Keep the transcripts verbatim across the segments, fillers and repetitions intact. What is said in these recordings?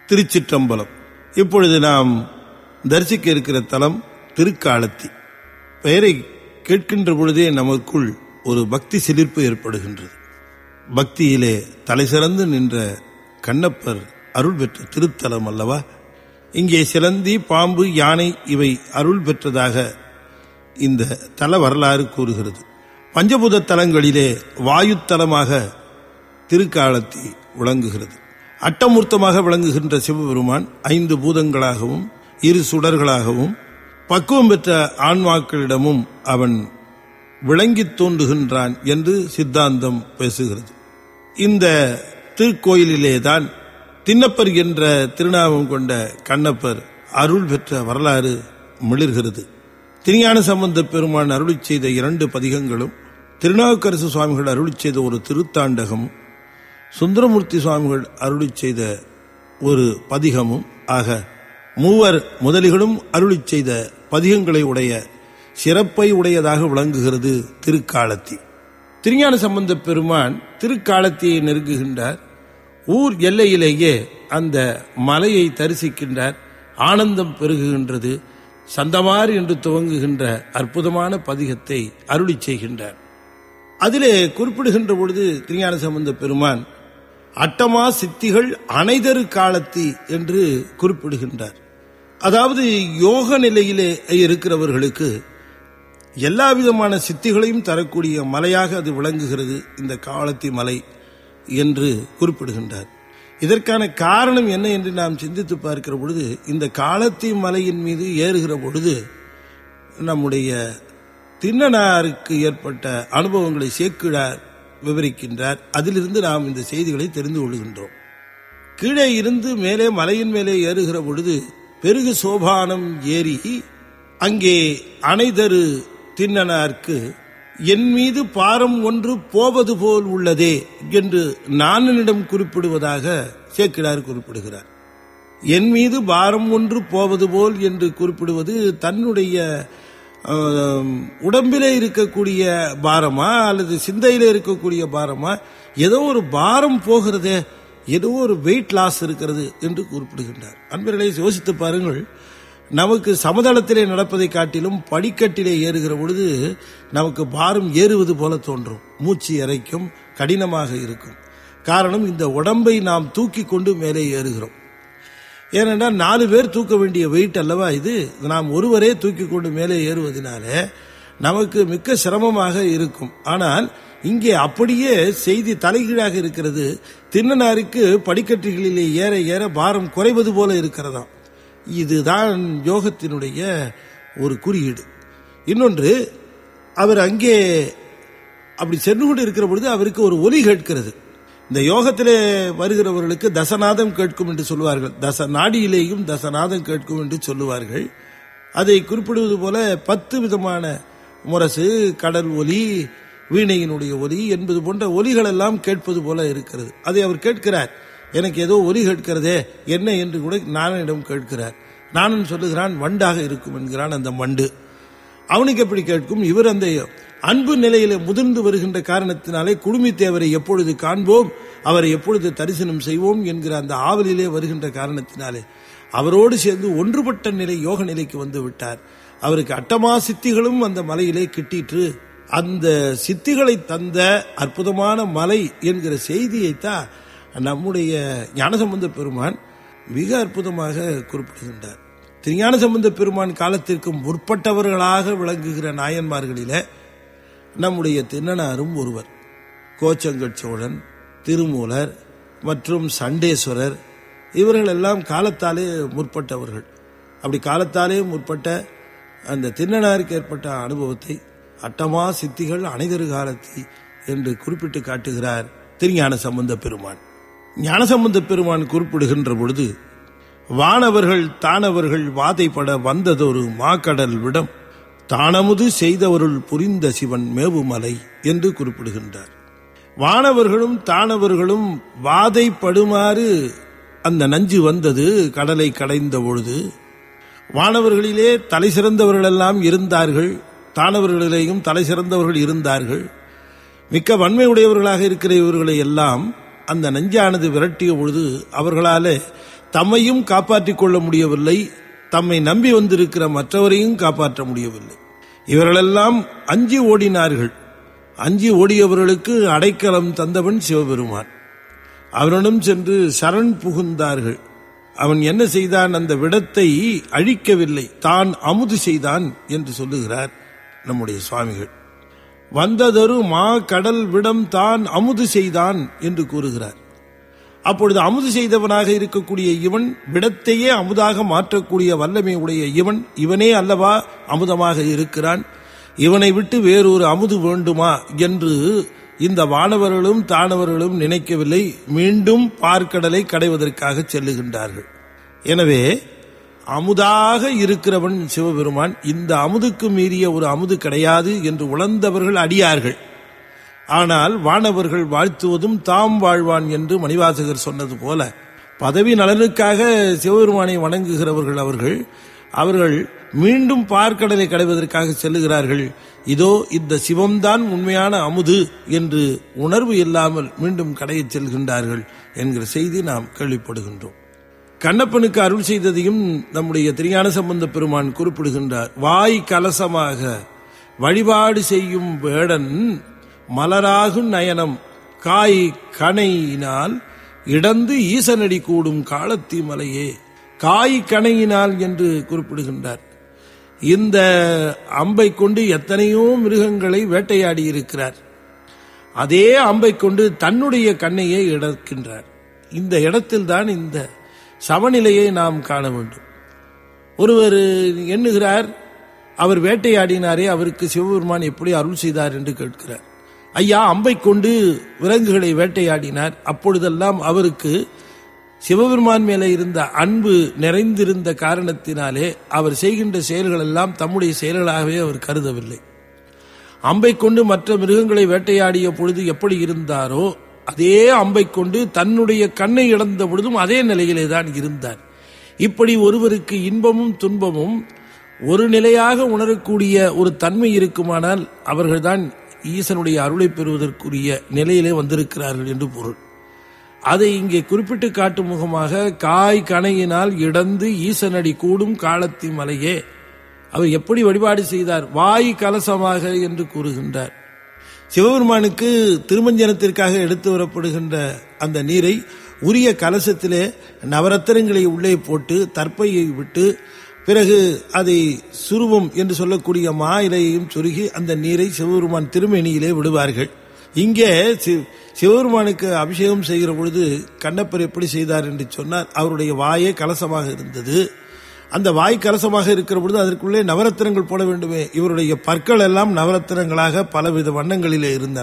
திருச்சிற்றம்பலம். இப்பொழுது நாம் தரிசிக்க இருக்கிற தலம் திருக்காலத்தி. பெயரை கேட்கின்ற பொழுதே நமக்குள் ஒரு பக்தி சிலிர்ப்பு ஏற்படுகின்றது. பக்தியிலே தலை சிறந்து நின்ற கண்ணப்பர் அருள் பெற்ற திருத்தலம் அல்லவா. இங்கே சிலந்தி, பாம்பு, யானை இவை அருள் பெற்றதாக இந்த தல வரலாறு கூறுகிறது. பஞ்சபூத தலங்களிலே வாயுத்தலமாக திருக்காலத்தி விளங்குகிறது. அட்டமூர்த்தமாக விளங்குகின்ற சிவபெருமான் ஐந்து பூதங்களாகவும் இரு சுடர்களாகவும் பக்குவம் பெற்ற ஆன்மாக்களிடமும் அவன் விளங்கி தோன்றுகின்றான் என்று சித்தாந்தம் பேசுகிறது. இந்த திருக்கோயிலிலேதான் திண்ணப்பர் என்ற திருநாமம் கொண்ட கண்ணப்பர் அருள் பெற்ற வரலாறு மிளிர்கிறது. திருஞான சம்பந்த பெருமான் அருளி செய்த இரண்டு பதிகங்களும், திருநாவுக்கரசு சுவாமிகள் அருளி செய்த ஒரு திருத்தாண்டகமும், சுந்தரமூர்த்தி சுவாமிகள் அருளி செய்த ஒரு பதிகமும் ஆக மூவர் முதலிகளும் அருளி செய்த பதிகங்களை உடைய சிறப்பை உடையதாக விளங்குகிறது திருக்காலத்தி. திருஞான சம்பந்த பெருமான் திருக்காலத்தியை நெருங்குகின்றார். ஊர் எல்லையிலேயே அந்த மலையை தரிசிக்கின்றார். ஆனந்தம் பெருகுகின்றது. சந்தமார் என்று துவங்குகின்ற அற்புதமான பதிகத்தை அருளி செய்கின்றார். அதிலே குறிப்பிடுகின்ற பொழுது திருஞான சம்பந்த பெருமான் அட்டமா சித்திகள் அனைதரு காலத்தி என்று குறிப்பிடுகின்றார். அதாவது யோக நிலையிலே இருக்கிறவர்களுக்கு எல்லா விதமான சித்திகளையும் தரக்கூடிய மலையாக அது விளங்குகிறது இந்த காலத்தி மலை என்று குறிப்பிடுகின்றார். இதற்கான காரணம் என்ன என்று நாம் சிந்தித்து பார்க்கிற பொழுது, இந்த காலத்தி மலையின் மீது ஏறுகிற பொழுது நம்முடைய திண்ணனாருக்கு ஏற்பட்ட அனுபவங்களை சேக்கிழார் விவரிக்கின்றார். அதிலிருந்து நாம் இந்த செய்திகளை தெரிந்து கொள்கின்றோம். கீழே இருந்து மேலே மலையின் மேலே ஏறுகிற பொழுது பெருகு சோபானம் ஏறி அங்கே அணைதரு திண்ணனார்க்கு என் மீது பாரம் ஒன்று போவது போல் உள்ளதே என்று நானனிடம் குறிப்பிடுவதாக சேக்கிழார் குறிப்பிடுகிறார். என் மீது பாரம் ஒன்று போவது போல் என்று குறிப்பிடுவது தன்னுடைய உடம்பிலே இருக்கக்கூடிய பாரமா அல்லது சிந்தையிலே இருக்கக்கூடிய பாரமா, ஏதோ ஒரு பாரம் போகிறதே, ஏதோ ஒரு வெயிட் லாஸ் இருக்கிறது என்று குறிப்பிடுகின்றார். அன்பர்களை யோசித்து பாருங்கள். நமக்கு சமதளத்திலே நடப்பதை காட்டிலும் படிக்கட்டிலே ஏறுகிற பொழுது நமக்கு பாரம் ஏறுவது போல தோன்றும். மூச்சு இறைக்கும், கடினமாக இருக்கும். காரணம், இந்த உடம்பை நாம் தூக்கி கொண்டு மேலே ஏறுகிறோம். ஏனென்றால் நாலு பேர் தூக்க வேண்டிய வெயிட் அல்லவா இது. நாம் ஒருவரே தூக்கி கொண்டு மேலே ஏறுவதனாலே நமக்கு மிக்க சிரமமாக இருக்கும். ஆனால் இங்கே அப்படியே செய்தி தலைகீழாக இருக்கிறது. திண்ணனாருக்கு படிக்கட்டுகளிலே ஏற ஏற பாரம் குறைவது போல இருக்கிறதாம். இதுதான் யோகத்தினுடைய ஒரு குறியீடு. இன்னொன்று, அவர் அங்கே அப்படி சென்று கொண்டு இருக்கிற பொழுது அவருக்கு ஒரு ஒலி கேட்கிறது. இந்த யோகத்திலே வருகிறவர்களுக்கு தசநாதம் கேட்கும் என்று சொல்லுவார்கள். தச நாடியிலேயும் தசநாதம் கேட்கும் என்று சொல்லுவார்கள். அதை குறிப்பிடுவது போல பத்து விதமான முரசு, கடல் ஒலி, வீணையினுடைய ஒலி என்பது போன்ற ஒலிகள் எல்லாம் கேட்பது போல இருக்கிறது. அதை அவர் கேட்கிறார். எனக்கு ஏதோ ஒலி கேட்கிறதே, என்ன என்று கூட நானனிடம் கேட்கிறார். நானன் சொல்லுகிறான் வண்டாக இருக்கும் என்கிறான். அந்த வண்டு அவனுக்கு எப்படி கேட்கும்? இவர் அந்த அன்பு நிலையில முதிர்ந்து வருகின்ற காரணத்தினாலே குடுமி தேவரை எப்பொழுது காண்போம், அவரை எப்பொழுது தரிசனம் செய்வோம் என்கிற அந்த ஆவலிலே வருகின்ற காரணத்தினாலே அவரோடு சேர்ந்து ஒன்றுபட்ட நிலை யோக நிலைக்கு வந்து விட்டார். அவருக்கு அட்டமா சித்திகளும் அந்த மலையிலே கிட்டிற்று. அந்த சித்திகளை தந்த அற்புதமான மலை என்கிற செய்தியைத்தான் நம்முடைய ஞானசம்பந்த பெருமான் மிக அற்புதமாக குறிப்பிடுகின்றார். திருஞான சம்பந்த பெருமான் காலத்திற்கு முற்பட்டவர்களாக விளங்குகிற நாயன்மார்களில நம்முடைய திண்ணனாரும் ஒருவர். கோச்சங்கட் சோழன், திருமூலர் மற்றும் சண்டேஸ்வரர் இவர்கள் எல்லாம் காலத்தாலே முற்பட்டவர்கள். அப்படி காலத்தாலே முற்பட்ட அந்த திண்ணனாருக்கு ஏற்பட்ட அனுபவத்தை அட்டமா சித்திகள் அனைதரு காலத்தி என்று குறிப்பிட்டு காட்டுகிறார் திருஞான சம்பந்த பெருமான். ஞானசம்பந்த பெருமான் குறிப்பிடுகின்ற பொழுது, வானவர்கள் தானவர்கள் வாதைப்பட வந்ததொரு மாக்கடல் விடம் தானமுது செய்தவருள் புரிந்த சிவன் மேவுமலை என்று குறிப்பிடுகின்றார். வானவர்களும் தானவர்களும் வாதைப்படுமாறு அந்த நஞ்சு வந்தது கடலை கடைந்த பொழுது. வானவர்களிலே தலை சிறந்தவர்களெல்லாம் இருந்தார்கள், தானவர்களிலேயும் தலை சிறந்தவர்கள் இருந்தார்கள். மிக்க வன்மை உடையவர்களாக இருக்கிற இவர்களை எல்லாம் அந்த நஞ்சானது விரட்டிய பொழுது அவர்களாலே தம்மையும் காப்பாற்றிக் கொள்ள முடியவில்லை, தம்மை நம்பி வந்திருக்கிற மற்றவரையும் காப்பாற்ற முடியவில்லை. இவர்களெல்லாம் அஞ்சி ஓடினார்கள். அஞ்சி ஓடியவர்களுக்கு அடைக்கலம் தந்தவன் சிவபெருமான். அவனிடம் சென்று சரண் புகுந்தார்கள். அவன் என்ன செய்தான்? அந்த விடத்தை அழிக்கவில்லை, தான் அமுது செய்தான் என்று சொல்லுகிறார் நம்முடைய சுவாமிகள். வந்ததொரு மா கடல் விடம் தான் அமுது செய்தான் என்று கூறுகிறார். அப்பொழுது அமுது செய்தவனாக இருக்கக்கூடிய இவன், விடத்தையே அமுதாக மாற்றக்கூடிய வல்லமை உடைய இவன், இவனே அல்லவா அமுதமாக இருக்கிறான், இவனை விட்டு வேறொரு அமுது வேண்டுமா என்று இந்த வானவர்களும் தானவர்களும் நினைக்கவில்லை. மீண்டும் பார்க்கடலை கடைவதற்காக செல்லுகின்றார்கள். எனவே அமுதாக இருக்கிறவன் சிவபெருமான். இந்த அமுதுக்கு மீறிய ஒரு அமுது கிடையாது என்று உணர்ந்தவர்கள் அடியார்கள். ஆனால் வானவர்கள் வாழ்த்துவதும் தாம் வாழ்வான் என்று மணிவாசகர் சொன்னது போல பதவி நலனுக்காக சிவபெருமானை வணங்குகிறவர்கள் அவர்கள் அவர்கள் மீண்டும் பார்க்கடலை கடைவதற்காக செல்லுகிறார்கள். இதோ இந்த சிவம்தான் உண்மையான அமுது என்று உணர்வு இல்லாமல் மீண்டும் கடையை செல்கின்றார்கள் என்கிற செய்தி நாம் கேள்விப்படுகின்றோம். கண்ணப்பனுக்கு அருள் செய்ததையும் நம்முடைய திருஞான சம்பந்த பெருமான் குறிப்பிடுகின்றார். வாய் கலசமாக வழிபாடு செய்யும் வேடன் மலராகு நயனம் காய் கணையினால் இடந்து ஈசனடி கூடும் காலத்தி மலையே. காய் கணையினால் என்று குறிப்பிடுகின்றார். இந்த அம்பை கொண்டு எத்தனையோ மிருகங்களை வேட்டையாடி இருக்கிறார். அதே அம்பை கொண்டு தன்னுடைய கண்ணையை இழக்கின்றார். இந்த இடத்தில்தான் இந்த சமநிலையை நாம் காண வேண்டும். ஒருவர் எண்ணுகிறார், அவர் வேட்டையாடினாரே, அவருக்கு சிவபெருமான் எப்படி அருள் செய்தார் என்று கேட்கிறார். ஐயா, அம்பை கொண்டு விலங்குகளை வேட்டையாடினார். அப்பொழுதெல்லாம் அவருக்கு சிவபெருமான் மேலே இருந்த அன்பு நிறைந்திருந்த காரணத்தினாலே அவர் செய்கின்ற செயல்கள் எல்லாம் தம்முடைய செயல்களாகவே அவர் கருதவில்லை. அம்பை கொண்டு மற்ற மிருகங்களை வேட்டையாடிய பொழுது எப்படி இருந்தாரோ அதே அம்பை கொண்டு தன்னுடைய கண்ணை இழந்த பொழுதும் அதே நிலையிலே தான் இருந்தார். இப்படி ஒருவருக்கு இன்பமும் துன்பமும் ஒரு நிலையாக உணரக்கூடிய ஒரு தன்மை இருக்குமானால் அவர்கள்தான் ஈசனுடைய அருளை பெறுவதற்குரிய நிலையிலே வந்திருக்கிறார்கள் என்று பொருள். அதை இங்கே குறிப்பிட்டு காட்டும் முகமாக காய் கணையினால் இடந்து ஈசனடி கூடும் காலத்தி மலையே. அவர் எப்படி வழிபாடு செய்தார்? வாய் கலசமாக என்று கூறுகின்றார். சிவபெருமானுக்கு திருமஞ்சனத்திற்காக எடுத்து வரப்படுகின்ற அந்த நீரை உரிய கலசத்திலே நவரத்தினங்களை உள்ளே போட்டு தர்ப்பையை விட்டு பிறகு அதை சுருவம் என்று சொல்லக்கூடிய மா இலையையும் சொருகி அந்த நீரை சிவபெருமான் திருமேனியிலே விடுவார்கள். இங்கே சிவபெருமானுக்கு அபிஷேகம் செய்கிற பொழுது கண்ணப்பர் எப்படி செய்தார் என்று சொன்னார். அவருடைய வாயே கலசமாக இருந்தது. அந்த வாய் கலசமாக இருக்கிற பொழுது அதற்குள்ளே நவரத்தினங்கள் போட வேண்டுமே. இவருடைய பற்கள் எல்லாம் நவரத்தினங்களாக பலவித வண்ணங்களிலே இருந்தன.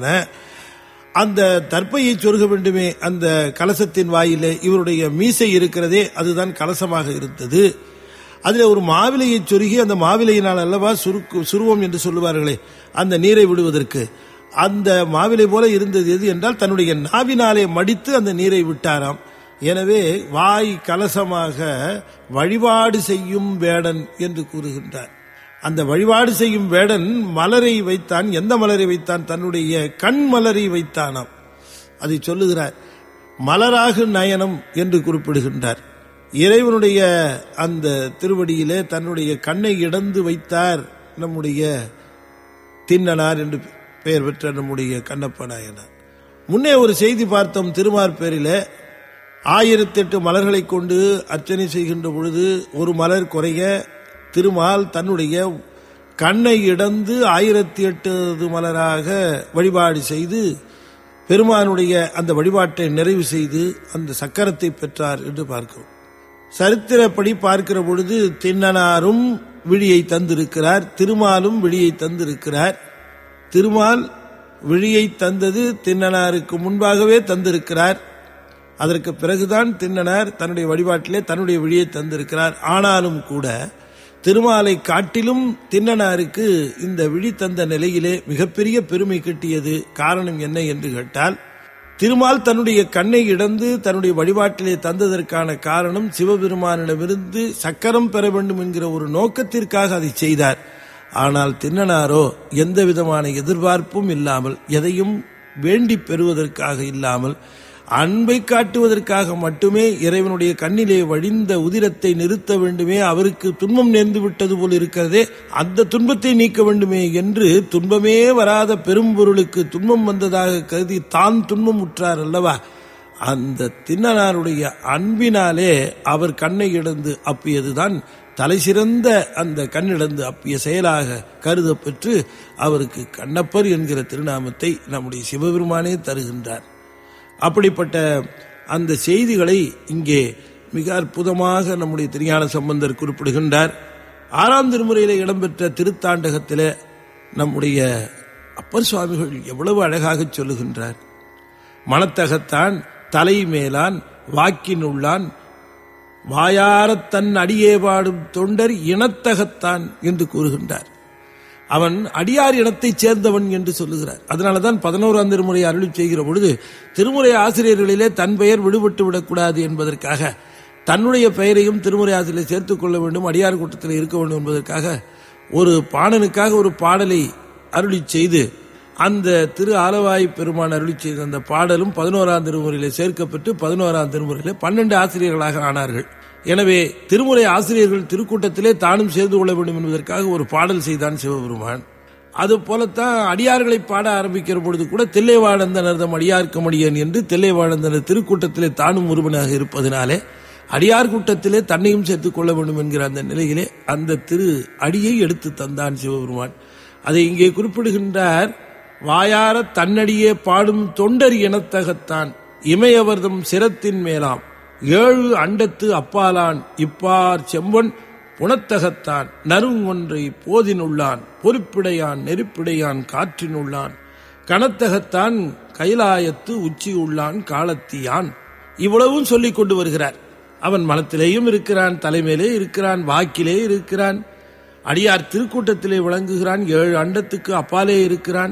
அந்த தர்ப்பையை சொருக வேண்டுமே அந்த கலசத்தின் வாயிலே. இவருடைய மீசை இருக்கிறதே அதுதான் கலசமாக இருந்தது. அதில் ஒரு மாவிலையை சொருகி அந்த மாவிலையினால் அல்லவா சுருக்கு சுருவம் என்று சொல்லுவார்களே அந்த நீரை விடுவதற்கு, அந்த மாவிலை போல இருந்தது எது என்றால் தன்னுடைய நாவினாலே மடித்து அந்த நீரை விட்டாராம். எனவே வாய் கலசமாக வழிபாடு செய்யும் வேடன் என்று கூறுகின்றார். அந்த வழிபாடு செய்யும் வேடன் மலரை வைத்தான். எந்த மலரை வைத்தான்? தன்னுடைய கண் மலரை வைத்தானாம். அதை சொல்லுகிறார். மலராகு நயனம் என்று குறிப்பிடுகின்றார். இறைவனுடைய அந்த திருவடியிலே தன்னுடைய கண்ணை இடந்து வைத்தார் நம்முடைய திண்ணனார் என்று பெயர் பெற்ற நம்முடைய கண்ணப்ப நாயனார். முன்னே ஒரு செய்தி பார்த்தோம். திருமார்பேரிலே ஆயிரத்தி எட்டு மலர்களை கொண்டு அர்ச்சனை செய்கின்ற பொழுது ஒரு மலர் குறைய திருமால் தன்னுடைய கண்ணை இடந்து ஆயிரத்தி எட்டு மலராக வழிபாடு செய்து பெருமானுடைய அந்த வழிபாட்டை நிறைவு செய்து அந்த சக்கரத்தை பெற்றார் என்று பார்க்கிறோம். சரித்திரப்படி பார்க்கிற பொழுது திண்ணனாரும் விழியை தந்திருக்கிறார், திருமாலும் விழியை தந்திருக்கிறார். திருமால் விழியை தந்தது திண்ணனாருக்கு முன்பாகவே தந்திருக்கிறார். அதற்கு பிறகுதான் திண்ணனார் தன்னுடைய வழிபாட்டிலே தன்னுடைய விழியை தந்திருக்கிறார். ஆனாலும் கூட திருமாலை காட்டிலும் திண்ணனாருக்கு இந்த விழி தந்த நிலையிலே மிகப்பெரிய பெருமை கிட்டியது. காரணம் என்ன என்று கேட்டால், திருமால் தன்னுடைய கண்ணை இடந்து தன்னுடைய வழிபாட்டிலே தந்ததற்கான காரணம் சிவபெருமானிடமிருந்து சக்கரம் பெற வேண்டும் என்கிற ஒரு நோக்கத்திற்காக அதை செய்தார். ஆனால் திண்ணனாரோ எந்த விதமான எதிர்பார்ப்பும் இல்லாமல், எதையும் வேண்டி பெறுவதற்காக இல்லாமல், அன்பை காட்டுவதற்காக மட்டுமே இறைவனுடைய கண்ணிலே வழிந்த உதிரத்தை நிறுத்த வேண்டுமே, அவருக்கு துன்பம் நேர்ந்து விட்டது போல் இருக்கிறதே, அந்த துன்பத்தை நீக்க வேண்டுமே என்று துன்பமே வராத பெரும்பொருளுக்கு துன்பம் வந்ததாக கருதி தான் துன்பம் உற்றார் அல்லவா, அந்த திண்ணனாருடைய அன்பினாலே அவர் கண்ணை இழந்து அப்பியதுதான் தலை சிறந்த அந்த கண்ணிழந்து அப்பிய செயலாக கருதப்பெற்று அவருக்கு கண்ணப்பர் என்கிற திருநாமத்தை நம்முடைய சிவபெருமானே தருகின்றார். அப்படிப்பட்ட அந்த செய்திகளை இங்கே மிக அற்புதமாக நம்முடைய திருஞான சம்பந்தர் குறிப்பிடுகின்றார். ஆறாம் திருமுறையில் இடம்பெற்ற திருத்தாண்டகத்தில் நம்முடைய அப்பர் சுவாமிகள் எவ்வளவு அழகாக சொல்லுகின்றார். மனத்தகத்தான் தலை மேலான் வாக்கினுள்ளான் வாயாரத் தன் அடியே பாடும் தொண்டர் இனத்தகத்தான் என்று கூறுகின்றார். அவன் அடியார் இனத்தைச் சேர்ந்தவன் என்று சொல்லுகிறார். அதனாலதான் பதினோராம் திருமுறை அருளி செய்கிற பொழுது திருமுறை ஆசிரியர்களிலே தன் பெயர் விடுபட்டு விடக்கூடாது என்பதற்காக தன்னுடைய பெயரையும் திருமுறை ஆசிரியரை சேர்த்துக் கொள்ள வேண்டும், அடியார் கூட்டத்தில் இருக்க வேண்டும் என்பதற்காக ஒரு பாடனுக்காக ஒரு பாடலை அருளி செய்து அந்த திரு ஆலவாய் பெருமான் அருளி செய்த அந்த பாடலும் பதினோராம் திருமுறையிலே சேர்க்கப்பட்டு பதினோராம் திருமுறையிலே பன்னெண்டு ஆசிரியர்களாக ஆனார்கள். எனவே திருமுறை ஆசிரியர்கள் திருக்கூட்டத்திலே தானும் சேர்ந்து கொள்ள வேண்டும் என்பதற்காக ஒரு பாடல் செய்தான் சிவபெருமான். அது போலத்தான் அடியார்களை பாட ஆரம்பிக்கிற பொழுது கூட தில்லைவாழந்தனர் தம் அடியார்க்கு மடியன் என்று தில்லைவாழந்தனர் திருக்கூட்டத்திலே தானும் ஒருவனாக இருப்பதனாலே அடியார் கூட்டத்திலே தன்னையும் சேர்த்துக் கொள்ள வேண்டும் என்கிற அந்த நிலையிலே அந்த திரு அடியை எடுத்து தந்தான் சிவபெருமான். அதை இங்கே குறிப்பிடுகின்றார். வாயார தன்னடியே பாடும் தொண்டர் இனத்தகத்தான் இமையவர்தம் சிரத்தின் மேலாம் ஏழு அண்டத்து அப்பாலான் இப்பார் செம்பொன் புனத்தகத்தான் நறுங்கொன்றை போதினுள்ளான் பொறுப்பிடையான் நெருப்பிடையான் காற்றினுள்ளான் கனத்தகத்தான் கைலாயத்து உச்சி உள்ளான் காலத்தியான். இவ்வளவும் சொல்லிக் கொண்டு வருகிறார். அவன் மனத்திலேயும் இருக்கிறான், தலைமையிலே இருக்கிறான், வாக்கிலே இருக்கிறான், அடியார் திருக்கூட்டத்திலே விளங்குகிறான், ஏழு அண்டத்துக்கு அப்பாலே இருக்கிறான்.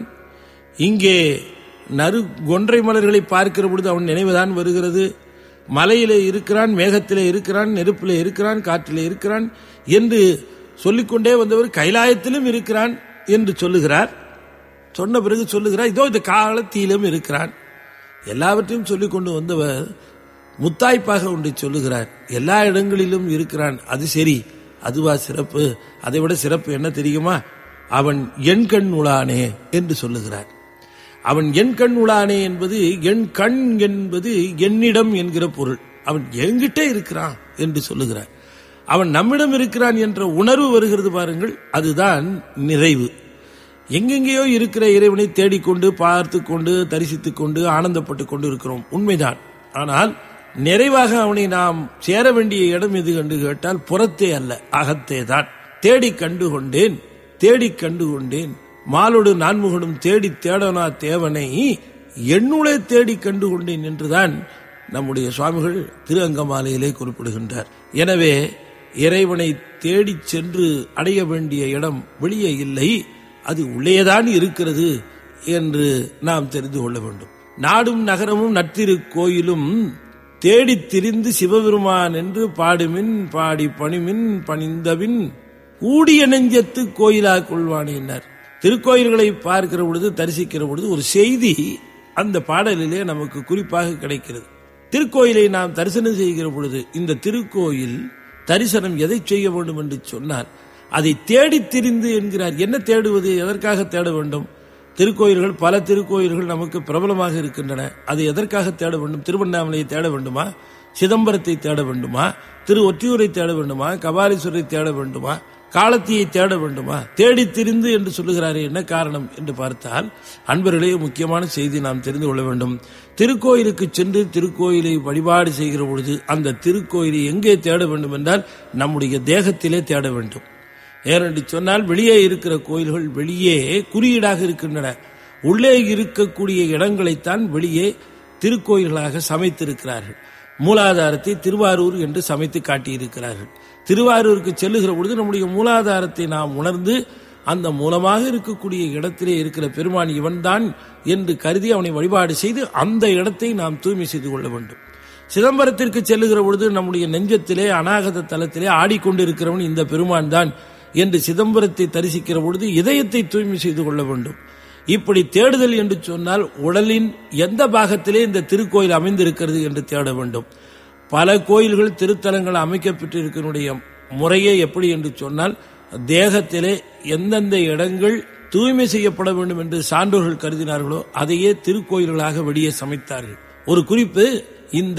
இங்கே நறு கொன்றை மலர்களை பார்க்கிற பொழுது அவன் நினைவுதான் வருகிறது. மலையிலே இருக்கிறான், மேகத்திலே இருக்கிறான், நெருப்பிலே இருக்கிறான், காற்றிலே இருக்கிறான் என்று சொல்லிக்கொண்டே வந்தவர் கைலாயத்திலும் இருக்கிறான் என்று சொல்லுகிறார். சொன்ன பிறகு சொல்லுகிறார், இதோ இந்த காலத்திலும் இருக்கிறான். எல்லாவற்றையும் சொல்லிக் கொண்டு வந்தவர் முத்தாய்ப்பாக ஒன்றை சொல்லுகிறார். எல்லா இடங்களிலும் இருக்கிறான், அது சரி, அதுவா சிறப்பு? அதை விட சிறப்பு என்ன தெரியுமா? அவன் என் கண் உளானே என்று சொல்லுகிறார். அவன் என் கண் உளானே என்பது என் கண் என்பது என்னிடம் என்கிற பொருள். அவன் என்கிட்ட இருக்கிறான் என்று சொல்லுகிறார். அவன் நம்மிடம் இருக்கிறான் என்ற உணர்வு வருகிறது பாருங்கள், அதுதான் நிறைவு. எங்கெங்கேயோ இருக்கிற இறைவனை தேடிக்கொண்டு பார்த்து கொண்டு தரிசித்துக் கொண்டு ஆனந்தப்பட்டுக் கொண்டு இருக்கிறோம், உண்மைதான். ஆனால் நிறைவாக அவனை நாம் சேர வேண்டிய இடம் எது கண்டு கேட்டால் புறத்தே அல்ல, அகத்தே தான். தேடி கண்டு கொண்டேன் தேடி கண்டு கொண்டேன் மாலோடு நான்முகனும் தேடி தேடனா தேவனை என்னுளே தேடி கண்டு கொண்டேன் என்றுதான் நம்முடைய சுவாமிகள் திரு அங்கமாலையிலே குறிப்பிடுகின்றார். எனவே இறைவனை தேடி சென்று அடைய வேண்டிய இடம் வெளியே இல்லை, அது உள்ளேதான் இருக்கிறது என்று நாம் தெரிந்து கொள்ள வேண்டும். நாடும் நகரமும் நற்றிரு கோயிலும் தேடி திரிந்து சிவபெருமான் என்று பாடுமின் பாடி பணிமின் பணிந்தபின் கூடிய நெஞ்சத்து கோயிலா கொள்வானினார். திருக்கோயில்களை பார்க்கிற பொழுது தரிசிக்கிற பொழுது ஒரு செய்தி அந்த பாடலிலே நமக்கு குறிப்பாக கிடைக்கிறது. திருக்கோயிலை நாம் தரிசனம் செய்கிற பொழுது இந்த திருக்கோயில் தரிசனம் எதை செய்ய வேண்டும் என்று சொன்னால் அதை தேடி திரிந்து என்கிறார். என்ன தேடுவது? எதற்காக தேட வேண்டும்? திருக்கோயில்கள் பல திருக்கோயில்கள் நமக்கு பிரபலமாக இருக்கின்றன. அது எதற்காக தேட வேண்டும்? திருவண்ணாமலையை தேட வேண்டுமா? சிதம்பரத்தை தேட வேண்டுமா? திரு ஒற்றியூரை தேட வேண்டுமா? கபாலீஸ்வரரை தேட வேண்டுமா? காலத்தியை தேட வேண்டுமா? தேடி திரிந்து என்று சொல்லுகிறாரே, என்ன காரணம் என்று பார்த்தால் அன்பர்களே, முக்கியமான செய்தி நாம் தெரிந்து கொள்ள வேண்டும். திருக்கோயிலுக்கு சென்று திருக்கோயிலை வழிபாடு செய்கிற பொழுது அந்த திருக்கோயிலை எங்கே தேட வேண்டும் என்றால் நம்முடைய தேகத்திலே தேட வேண்டும். ஏனென்று சொன்னால் வெளியே இருக்கிற கோயில்கள் வெளியே குறியீடாக இருக்கின்றன. உள்ளே இருக்கக்கூடிய இடங்களைத்தான் வெளியே திருக்கோயில்களாக சமைத்திருக்கிறார்கள். மூலாதாரத்தை திருவாரூர் என்று சமைத்து காட்டியிருக்கிறார்கள். திருவாரூருக்கு செல்லுகிற பொழுது நம்முடைய மூலாதாரத்தை நாம் உணர்ந்து அந்த மூலமாக இருக்கக்கூடிய இடத்திலே இருக்கிற பெருமான் இவன்தான் என்று கருதி அவனை வழிபாடு செய்து அந்த இடத்தை நாம் தூய்மை செய்து கொள்ள வேண்டும். சிதம்பரத்திற்கு செல்லுகிற பொழுது நம்முடைய நெஞ்சத்திலே அநாகத தலத்திலே ஆடிக்கொண்டிருக்கிறவன் இந்த பெருமான் தான் என்று சிதம்பரத்தை தரிசிக்கிற பொழுது இதயத்தை தூய்மை செய்து கொள்ள வேண்டும். இப்படி தேடுதல் என்று சொன்னால் உடலின் எந்த பாகத்திலே இந்த திருக்கோயில் அமைந்திருக்கிறது என்று தேட வேண்டும். பல கோயில்கள் திருத்தலங்கள் அமைக்கப்பட்டிருக்கிற முறையே எப்படி என்று சொன்னால் தேகத்திலே எந்தெந்த இடங்கள் தூய்மை செய்யப்பட வேண்டும் என்று சான்றோர்கள் கருதினார்களோ அதையே திருக்கோயில்களாக வெளியே சமைத்தார்கள். ஒரு குறிப்பு, இந்த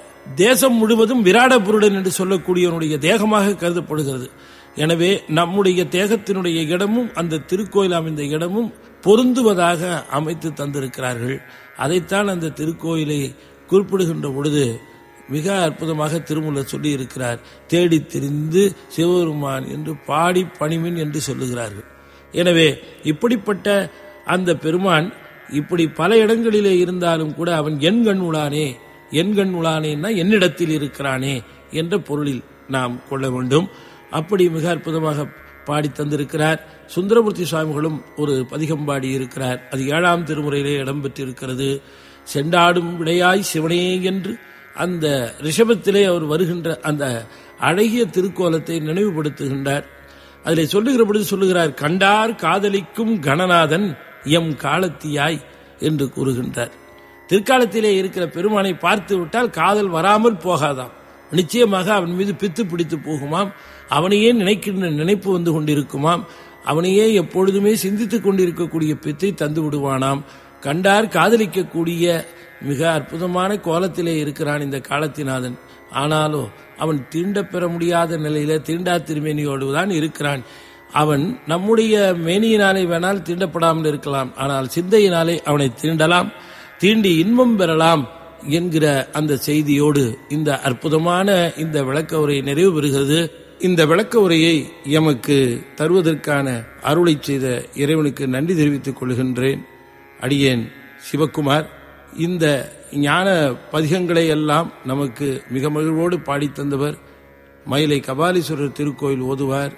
தேசம் முழுவதும் விராட புருடன் என்று சொல்லக்கூடியவனுடைய தேகமாக கருதப்படுகிறது. எனவே நம்முடைய தேகத்தினுடைய இடமும் அந்த திருக்கோயில் அமைந்த இடமும் பொருந்துவதாக அமைத்து தந்திருக்கிறார்கள். அதைத்தான் அந்த திருக்கோயிலை குறிப்பிடுகின்ற பொழுது மிக அற்புதமாக திருமூலர் சொல்லி இருக்கிறார். தேடி திரிந்து சிவபெருமான் என்று பாடி பணிமின் என்று சொல்லுகிறார்கள். எனவே இப்படிப்பட்ட அந்த பெருமான் இப்படி பல இடங்களிலே இருந்தாலும் கூட அவன் என் கண் உளானே, என் கண் உளானேன்னா என்னிடத்தில் இருக்கிறானே என்ற பொருளில் நாம் கொள்ள வேண்டும். அப்படி மிக அற்புதமாக பாடி தந்திருக்கிறார். சுந்தரமூர்த்தி சுவாமிகளும் ஒரு பதிகம் பாடி இருக்கிறார். அது ஏழாம் திருமுறையிலே இடம்பெற்றிருக்கிறது. செண்டாடும் விடையாய் சிவனே என்று அந்த ரிஷபத்திலே அவர் வருகின்ற அந்த அழகிய திருக்கோலத்தை நினைவுபடுத்துகின்றார். அதில் சொல்லுகிற பொழுது சொல்லுகிறார், கண்டார் காதலிக்கும் கணநாதன் எம் காலத்தியாய் என்று கூறுகின்றார். திருக்காலத்திலே இருக்கிற பெருமானை பார்த்து விட்டால் காதல் வராமல் போகாதாம். நிச்சயமாக அவன் மீது பித்து பிடித்து போகுமாம். அவனையே நினைக்கின்ற நினைப்பு வந்து கொண்டிருக்குமாம். அவனையே எப்பொழுதுமே சிந்தித்துக் கொண்டிருக்கக்கூடிய பித்தை தந்து விடுவானாம். கண்டார் காதலிக்கக்கூடிய மிக அற்புதமான கோலத்திலே இருக்கிறான் இந்த காலத்திநாதன். ஆனாலும் அவன் தீண்ட பெற முடியாத நிலையில தீண்டா திருமேனியோடுதான் இருக்கிறான். அவன் நம்முடைய மேனியினாலே வேணால் தீண்டப்படாமல் இருக்கலாம், ஆனால் சிந்தையினாலே அவனை தீண்டலாம், தீண்டி இன்பம் பெறலாம் என்கிற அந்த செய்தியோடு இந்த அற்புதமான இந்த விளக்க உரை நிறைவு பெறுகிறது. இந்த விளக்க உரையை எமக்கு தருவதற்கான அருளை செய்த இறைவனுக்கு நன்றி தெரிவித்துக் கொள்கின்றேன். அடியேன் சிவக்குமார். இந்த ஞான பதிகங்களை எல்லாம் நமக்கு மிக மகிழ்வோடு பாடி தந்தவர் மயிலை கபாலீஸ்வரர் திருக்கோயில் ஓதுவார்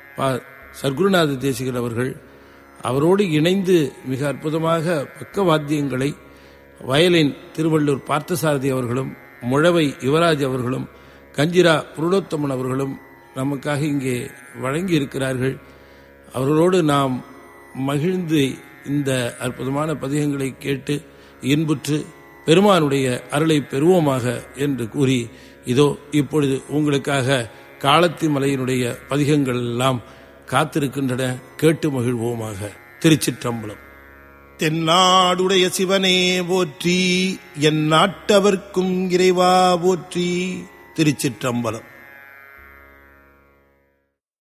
சர்க்குருநாத தேசிகர் அவர்கள். அவரோடு இணைந்து மிக அற்புதமாக பக்கவாத்தியங்களை வயலின் திருவள்ளூர் பார்த்தசாரதி அவர்களும், முழவை யுவராஜ் அவர்களும், கஞ்சிரா புருடோத்தமன் அவர்களும் நமக்காக இங்கே வழங்கி இருக்கிறார்கள். அவர்களோடு நாம் மகிழ்ந்து இந்த அற்புதமான பதிகங்களை கேட்டு இன்புற்று பெருமானுடைய அருளை பெறுவோமாக என்று கூறி, இதோ இப்பொழுது உங்களுக்காக காளத்தி மலையினுடைய பதிகங்கள் எல்லாம் காத்திருக்கின்றன. கேட்டு மகிழ்வோமாக. திருச்சிற்றம்பலம். தென்னாடுடைய சிவனே போற்றி, என் நாட்டவர்க்கும் இறைவா போற்றி. திருச்சிற்றம்பலம்.